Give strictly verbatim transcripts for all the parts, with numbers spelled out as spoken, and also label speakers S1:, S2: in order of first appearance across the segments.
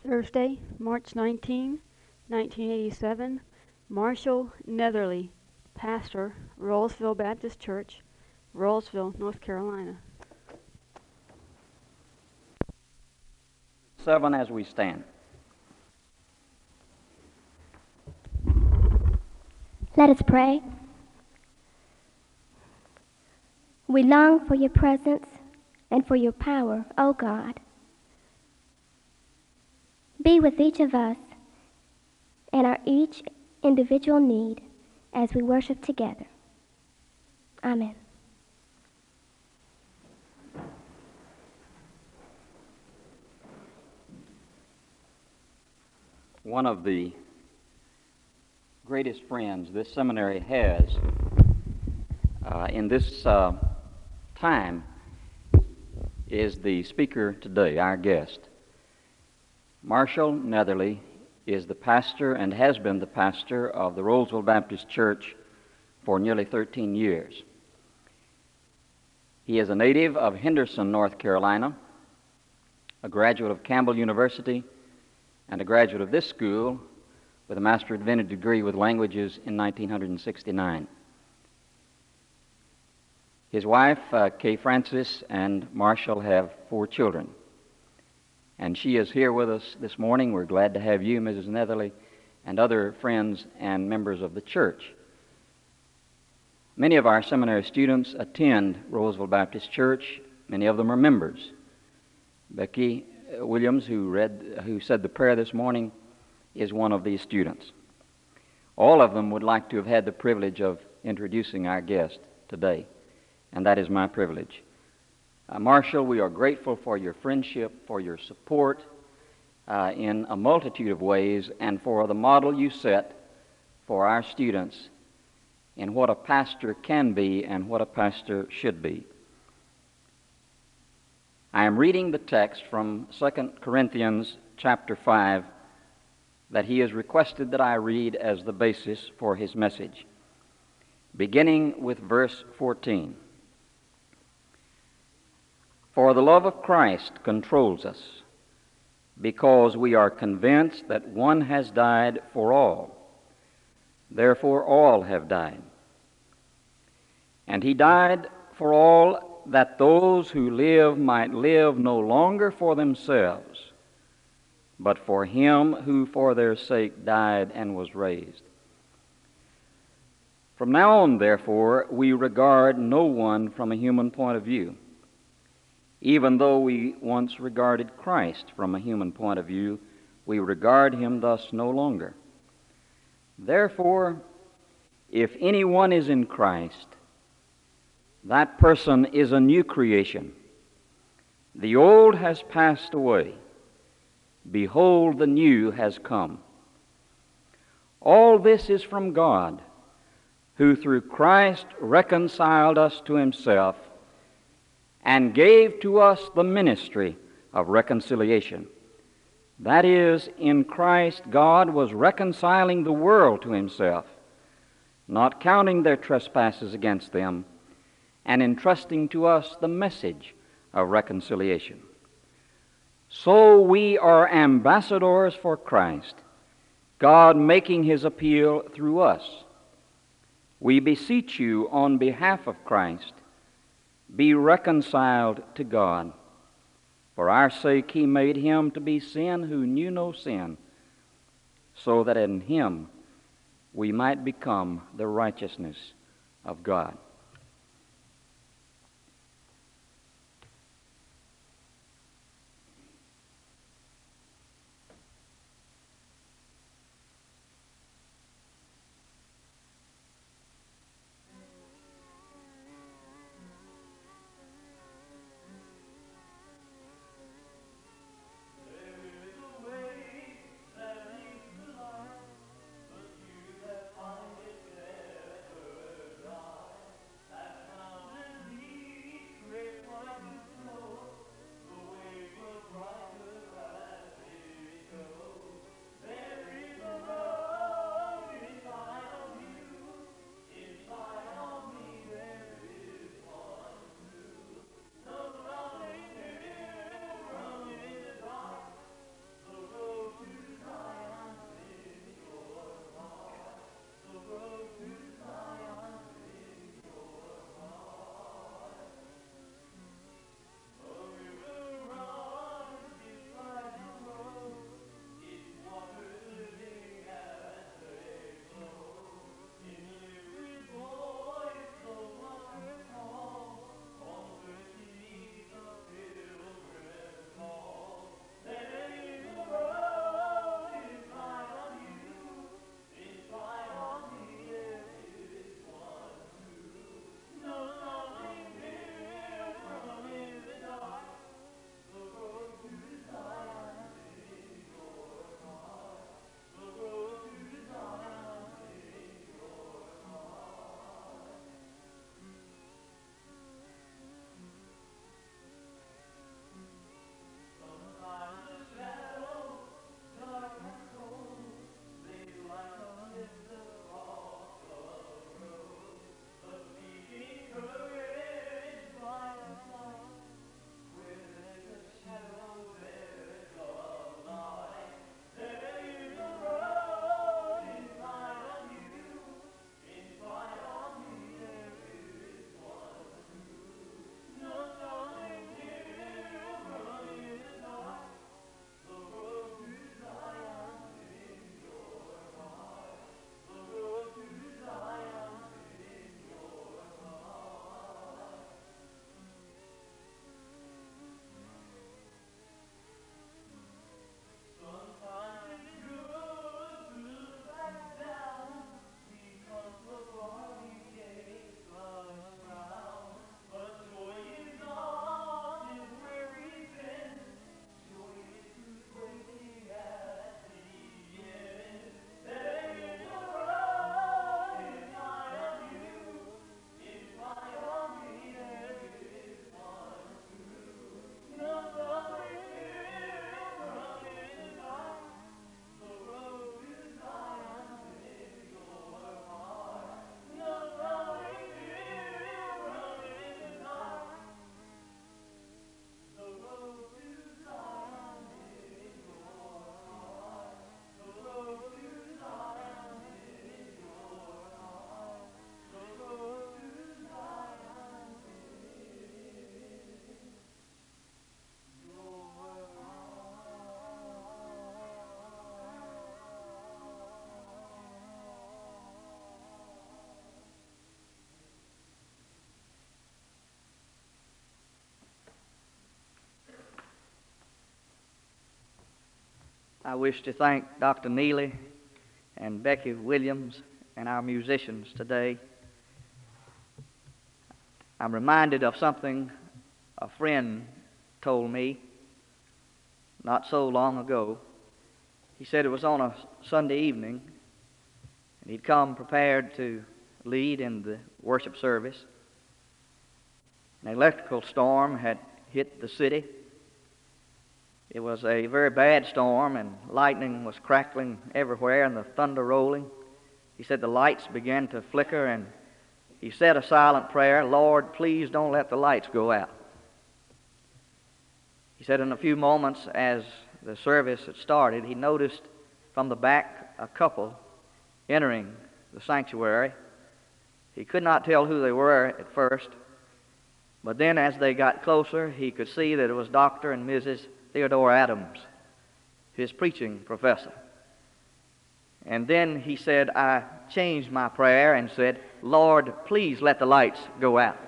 S1: Thursday, March nineteenth, nineteen eighty-seven, Marshall Netherly, pastor, Rollsville Baptist Church, Rollsville, North Carolina.
S2: Seven as we stand.
S3: Let us pray. We long for your presence and for your power, O God. Be with each of us and our each individual need as we worship together. Amen.
S2: One of the greatest friends this seminary has uh, in this uh, time is the speaker today, our guest. Marshall Netherly is the pastor and has been the pastor of the Rollsville Baptist Church for nearly thirteen years. He is a native of Henderson, North Carolina, a graduate of Campbell University, and a graduate of this school with a Master of Divinity degree with languages in nineteen sixty-nine. His wife, uh, Kay Francis, and Marshall have four children. And she is here with us this morning. We're glad to have you, Missus Netherly, and other friends and members of the church. Many of our seminary students attend Rollsville Baptist Church. Many of them are members. Becky Williams, who read, who said the prayer this morning, is one of these students. All of them would like to have had the privilege of introducing our guest today, and that is my privilege. Uh, Marshall, we are grateful for your friendship, for your support uh, in a multitude of ways, and for the model you set for our students in what a pastor can be and what a pastor should be. I am reading the text from Second Corinthians chapter five that he has requested that I read as the basis for his message, beginning with verse fourteen. For the love of Christ controls us, because we are convinced that one has died for all. Therefore all have died. And he died for all, that those who live might live no longer for themselves, but for him who for their sake died and was raised. From now on, therefore, we regard no one from a human point of view. Even though we once regarded Christ from a human point of view, we regard him thus no longer. Therefore, if anyone is in Christ, that person is a new creation. The old has passed away. Behold, the new has come. All this is from God, who through Christ reconciled us to himself and gave to us the ministry of reconciliation. That is, in Christ God was reconciling the world to himself, not counting their trespasses against them, and entrusting to us the message of reconciliation. So we are ambassadors for Christ, God making his appeal through us. We beseech you on behalf of Christ, be reconciled to God. For our sake he made him to be sin who knew no sin, so that in him we might become the righteousness of God.
S4: I wish to thank Doctor Neely and Becky Williams and our musicians today. I'm reminded of something a friend told me not so long ago. He said it was on a Sunday evening, and he'd come prepared to lead in the worship service. An electrical storm had hit the city. It was a very bad storm, and lightning was crackling everywhere and the thunder rolling. He said the lights began to flicker, and he said a silent prayer, "Lord, please don't let the lights go out." He said in a few moments, as the service had started, he noticed from the back a couple entering the sanctuary. He could not tell who they were at first, but then as they got closer, he could see that it was Doctor and Missus Theodore Adams, his preaching professor. And then he said, I changed my prayer and said, "Lord, please let the lights go out."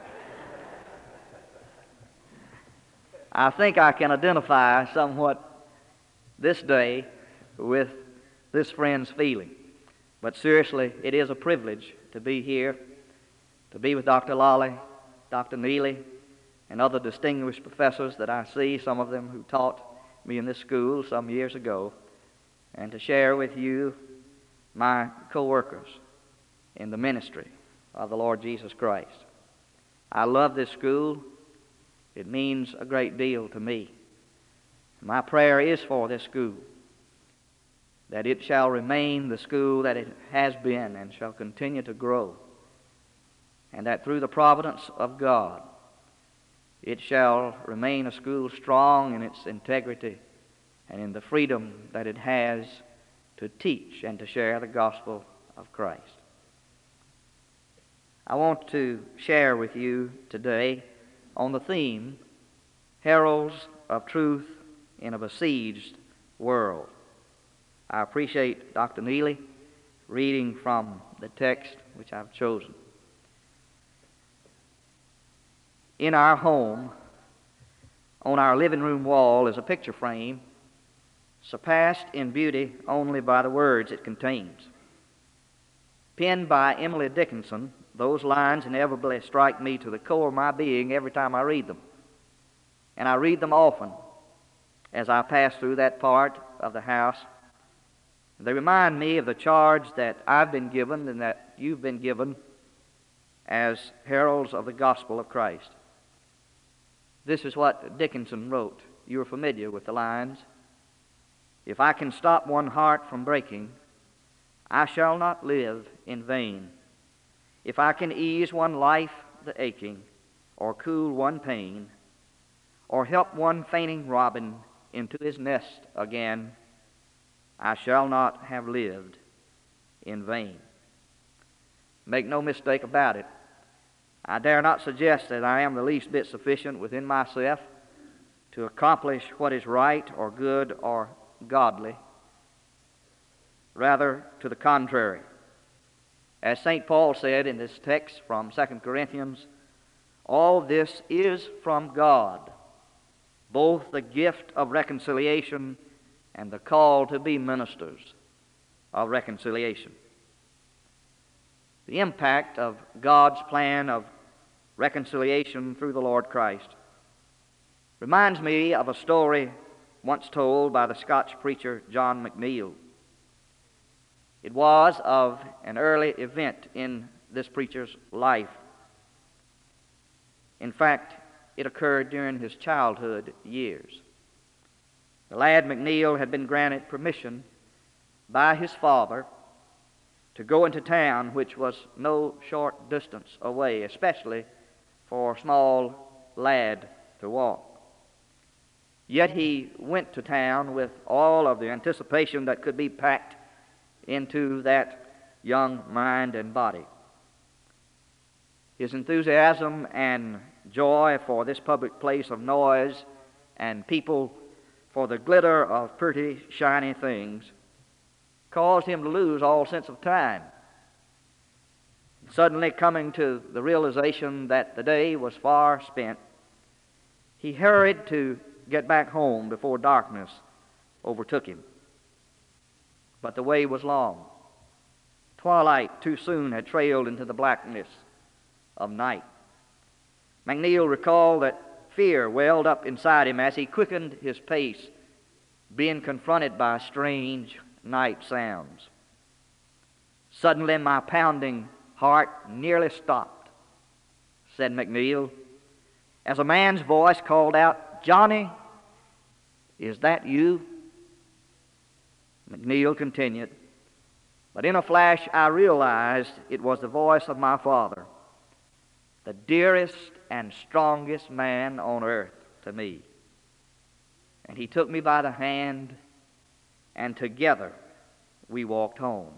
S4: I think I can identify somewhat this day with this friend's feeling. But seriously, it is a privilege to be here, to be with Doctor Lolly, Doctor Neely, and other distinguished professors that I see, some of them who taught me in this school some years ago, and to share with you my co-workers in the ministry of the Lord Jesus Christ. I love this school. It means a great deal to me. My prayer is for this school, that it shall remain the school that it has been and shall continue to grow, and that through the providence of God, it shall remain a school strong in its integrity and in the freedom that it has to teach and to share the gospel of Christ. I want to share with you today on the theme, Heralds of Truth in a Besieged World. I appreciate Doctor Neely reading from the text which I've chosen. In our home, on our living room wall, is a picture frame surpassed in beauty only by the words it contains. Penned by Emily Dickinson, those lines inevitably strike me to the core of my being every time I read them. And I read them often as I pass through that part of the house. They remind me of the charge that I've been given and that you've been given as heralds of the gospel of Christ. This is what Dickinson wrote. You're familiar with the lines. If I can stop one heart from breaking, I shall not live in vain. If I can ease one life the aching, or cool one pain, or help one fainting robin into his nest again, I shall not have lived in vain. Make no mistake about it. I dare not suggest that I am the least bit sufficient within myself to accomplish what is right or good or godly. Rather, to the contrary. As Saint Paul said in this text from Second Corinthians, all this is from God, both the gift of reconciliation and the call to be ministers of reconciliation. The impact of God's plan of reconciliation through the Lord Christ reminds me of a story once told by the Scotch preacher John McNeill. It was of an early event in this preacher's life. In fact, it occurred during his childhood years. The lad McNeill had been granted permission by his father to go into town, which was no short distance away, especially for a small lad to walk. Yet he went to town with all of the anticipation that could be packed into that young mind and body. His enthusiasm and joy for this public place of noise and people, for the glitter of pretty, shiny things, caused him to lose all sense of time. Suddenly coming to the realization that the day was far spent, he hurried to get back home before darkness overtook him. but the way was long. Twilight too soon had trailed into the blackness of night. McNeil recalled that fear welled up inside him as he quickened his pace, being confronted by strange night sounds. Suddenly my pounding heart nearly stopped, said McNeil, as a man's voice called out, "Johnny, is that you?" McNeil continued, "But in a flash I realized it was the voice of my father, the dearest and strongest man on earth to me. And he took me by the hand, and together we walked home."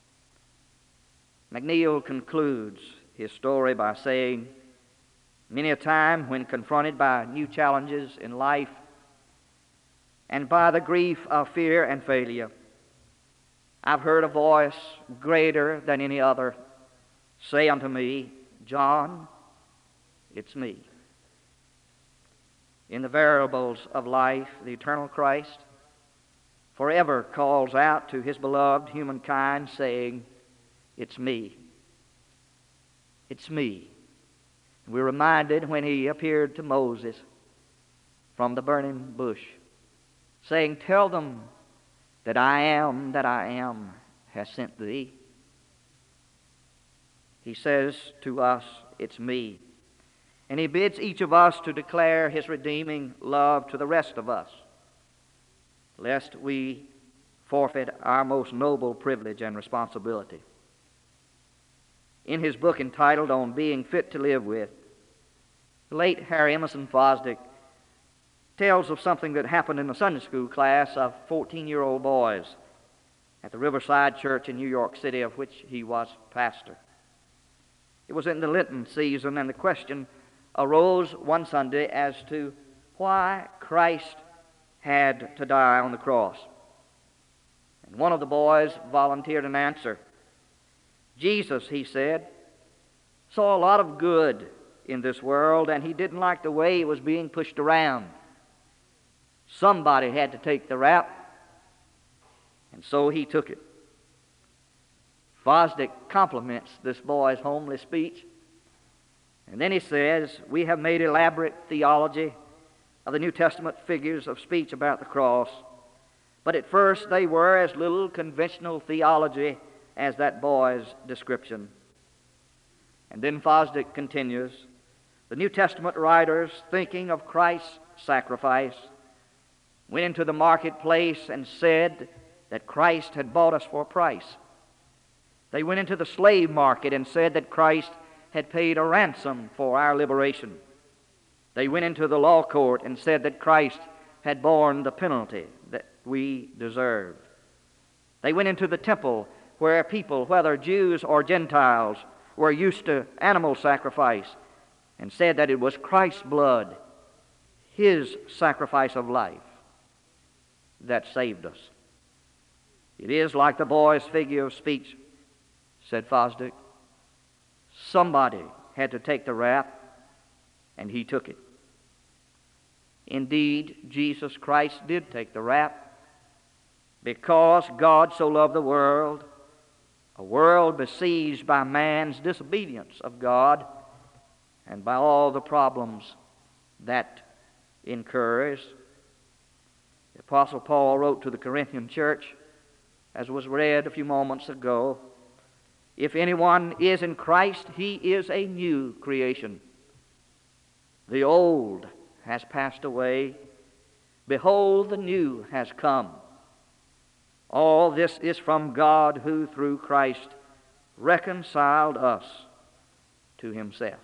S4: McNeil concludes his story by saying, "Many a time when confronted by new challenges in life and by the grief of fear and failure, I've heard a voice greater than any other say unto me, 'John, it's me.' In the variables of life, the eternal Christ forever calls out to his beloved humankind, saying, 'It's me. It's me.' We're reminded when he appeared to Moses from the burning bush, saying, 'Tell them that I am that I am has sent thee.' He says to us, 'It's me.' And he bids each of us to declare his redeeming love to the rest of us, lest we forfeit our most noble privilege and responsibility. In his book entitled On Being Fit to Live With, the late Harry Emerson Fosdick tells of something that happened in a Sunday school class of fourteen-year-old boys at the Riverside Church in New York City, of which he was pastor. It was in the Lenten season, and the question arose one Sunday as to why Christ had to die on the cross. And one of the boys volunteered an answer. Jesus, he said, saw a lot of good in this world, and he didn't like the way it was being pushed around. Somebody had to take the rap, and so he took it. Fosdick compliments this boy's homely speech, and then he says, "We have made elaborate theology of the New Testament figures of speech about the cross, but at first they were as little conventional theology as that boy's description." And then Fosdick continues, "The New Testament writers, thinking of Christ's sacrifice, went into the marketplace and said that Christ had bought us for a price. They went into the slave market and said that Christ had paid a ransom for our liberation. They went into the law court and said that Christ had borne the penalty that we deserved. They went into the temple where people, whether Jews or Gentiles, were used to animal sacrifice and said that it was Christ's blood, his sacrifice of life, that saved us. It is like the boy's figure of speech," said Fosdick. "Somebody had to take the rap, and he took it." Indeed, Jesus Christ did take the rap, because God so loved the world, a world besieged by man's disobedience of God and by all the problems that incurs. The Apostle Paul wrote to the Corinthian church, as was read a few moments ago, "If anyone is in Christ, he is a new creation. The old has passed away. Behold, the new has come. All this is from God, who through Christ reconciled us to himself."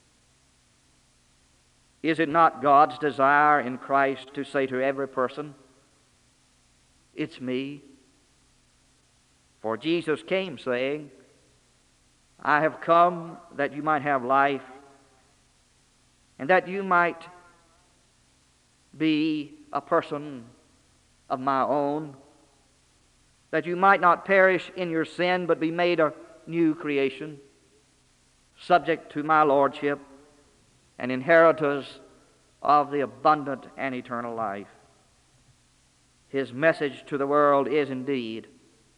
S4: Is it not God's desire in Christ to say to every person, "It's me"? For Jesus came saying, "I have come that you might have life, and that you might be a person of my own, that you might not perish in your sin, but be made a new creation, subject to my lordship, and inheritors of the abundant and eternal life." His message to the world is indeed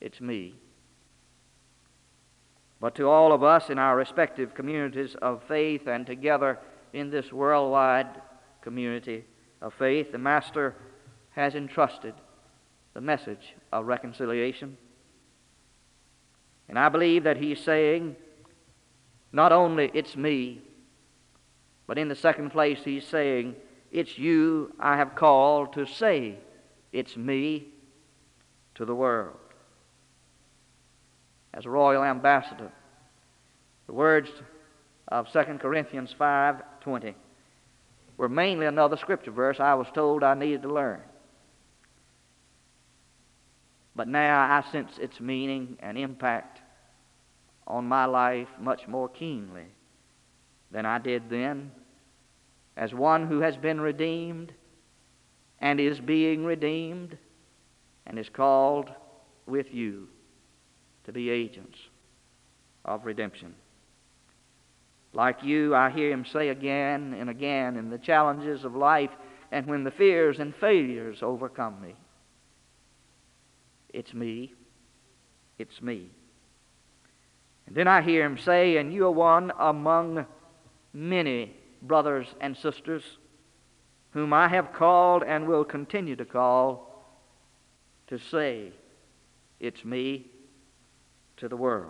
S4: it's me. But to all of us in our respective communities of faith and together in this worldwide community of faith, the Master has entrusted the message of reconciliation. And I believe that he's saying, not only it's me, but in the second place he's saying, it's you I have called to say, it's me, to the world. As a royal ambassador, the words of Second Corinthians five twenty were mainly another scripture verse I was told I needed to learn. But now I sense its meaning and impact on my life much more keenly than I did then, as one who has been redeemed and is being redeemed and is called with you to be agents of redemption. Like you, I hear him say again and again in the challenges of life and when the fears and failures overcome me, it's me, it's me. And then I hear him say, and you are one among many brothers and sisters whom I have called and will continue to call to say, it's me, to the world.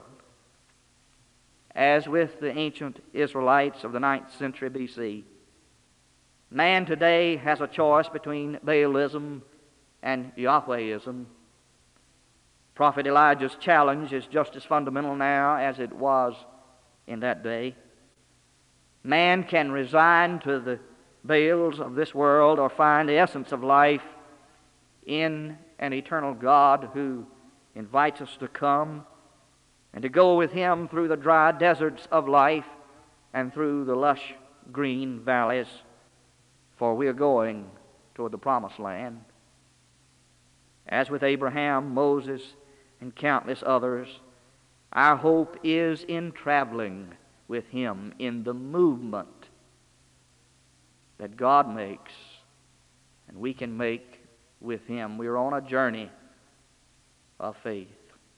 S4: As with the ancient Israelites of the ninth century B C, man today has a choice between Baalism and Yahwehism. Prophet Elijah's challenge is just as fundamental now as it was in that day. Man can resign to the Baals of this world or find the essence of life in an eternal God who invites us to come and to go with him through the dry deserts of life and through the lush green valleys, for we are going toward the promised land. As with Abraham, Moses, and countless others, our hope is in traveling with him in the movement that God makes and we can make with him. We are on a journey of faith.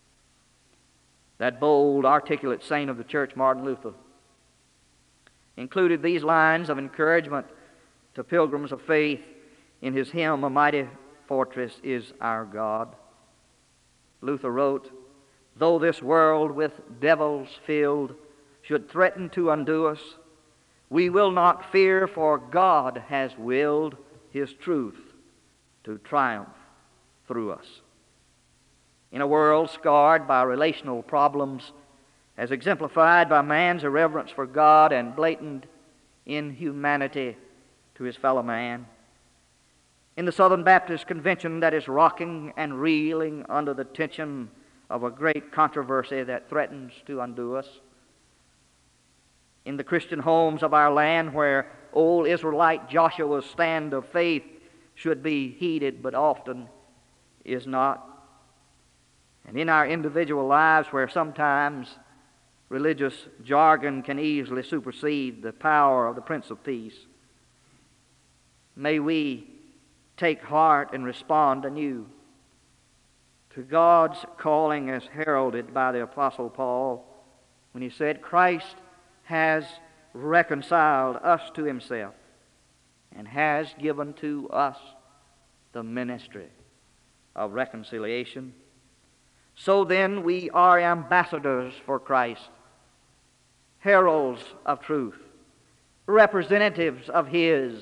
S4: That bold, articulate saint of the church, Martin Luther, included these lines of encouragement to pilgrims of faith in his hymn, A Mighty Fortress is Our God. Luther wrote, though this world with devils filled should threaten to undo us, we will not fear, for God has willed his truth to triumph through us. In a world scarred by relational problems, as exemplified by man's irreverence for God and blatant inhumanity to his fellow man, in the Southern Baptist Convention that is rocking and reeling under the tension of a great controversy that threatens to undo us, in the Christian homes of our land where old Israelite Joshua's stand of faith should be heeded but often is not, and in our individual lives where sometimes religious jargon can easily supersede the power of the Prince of Peace, may we take heart and respond anew to God's calling as heralded by the Apostle Paul when he said, Christ has reconciled us to himself and has given to us the ministry of reconciliation. So then we are ambassadors for Christ, heralds of truth, representatives of his,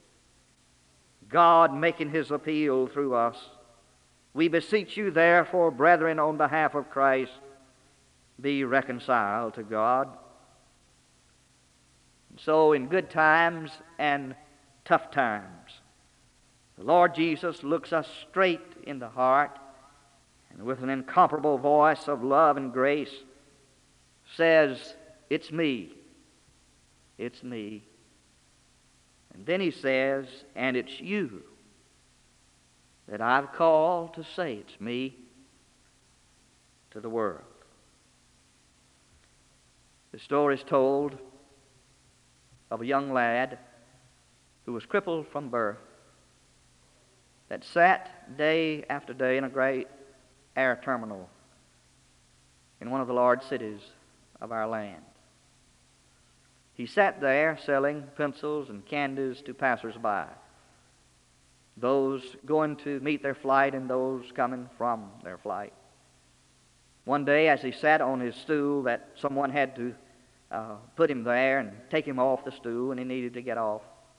S4: God making his appeal through us. We beseech you therefore, brethren, on behalf of Christ, be reconciled to God. So in good times and tough times, the Lord Jesus looks us straight in the heart and with an incomparable voice of love and grace says, it's me, it's me. And then he says, and it's you that I've called to say it's me to the world. The story is told of a young lad who was crippled from birth, that sat day after day in a great air terminal in one of the large cities of our land. He sat there selling pencils and candies to passers-by, those going to meet their flight and those coming from their flight. One day, as he sat on his stool, that someone had to uh, put him there and take him off the stool, and he needed to get off.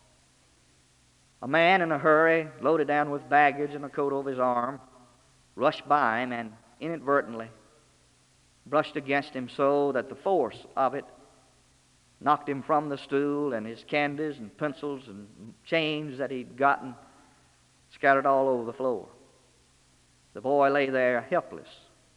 S4: A man in a hurry, loaded down with baggage and a coat over his arm, rushed by him and inadvertently brushed against him so that the force of it knocked him from the stool, and his candies and pencils and change that he'd gotten scattered all over the floor. The boy lay there helpless.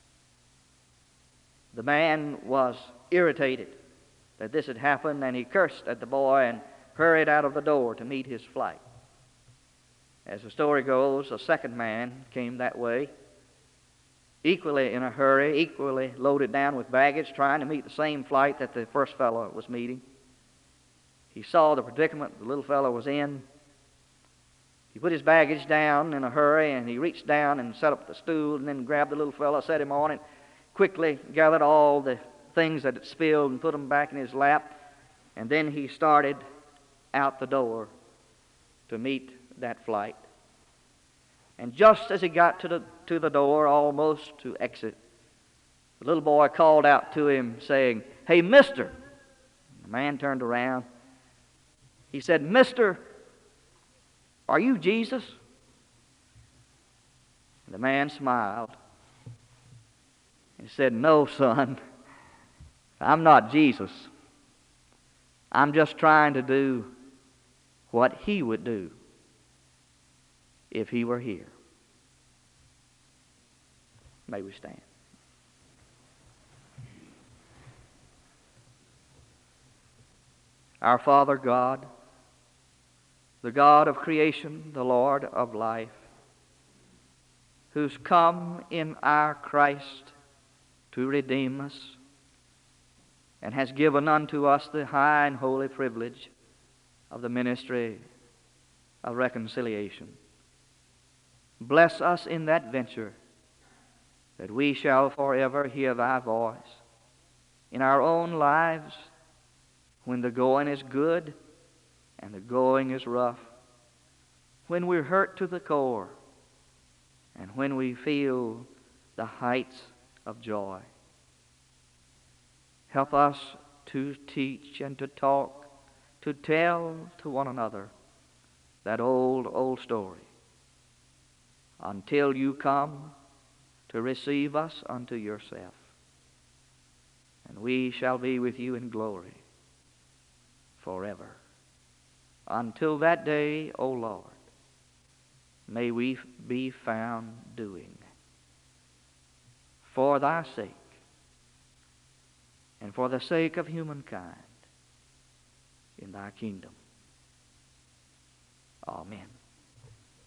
S4: The man was irritated that this had happened, and he cursed at the boy and hurried out of the door to meet his flight. As the story goes, a second man came that way, equally in a hurry, equally loaded down with baggage, trying to meet the same flight that the first fellow was meeting. He saw the predicament the little fellow was in. He put his baggage down in a hurry, and he reached down and set up the stool, and then grabbed the little fellow, set him on it, quickly gathered all the things that had spilled and put them back in his lap, and then he started out the door to meet that flight. And just as he got to the to the door, almost to exit, the little boy called out to him, saying, "Hey, mister!" The man turned around. He said, "Mister, are you Jesus?" And the man smiled. He said, "No, son, I'm not Jesus. I'm just trying to do what he would do if he were here." May we stand. Our Father God, the God of creation, the Lord of life, who's come in our Christ to redeem us and has given unto us the high and holy privilege of the ministry of reconciliation. Bless us in that venture, that we shall forever hear thy voice in our own lives when the going is good and the going is rough, when we're hurt to the core and when we feel the heights of joy. Help us to teach and to talk, to tell to one another that old, old story until you come to receive us unto yourself. And we shall be with you in glory forever. Until that day, O Lord, may we be found doing for thy sake and for the sake of humankind in thy kingdom. Amen.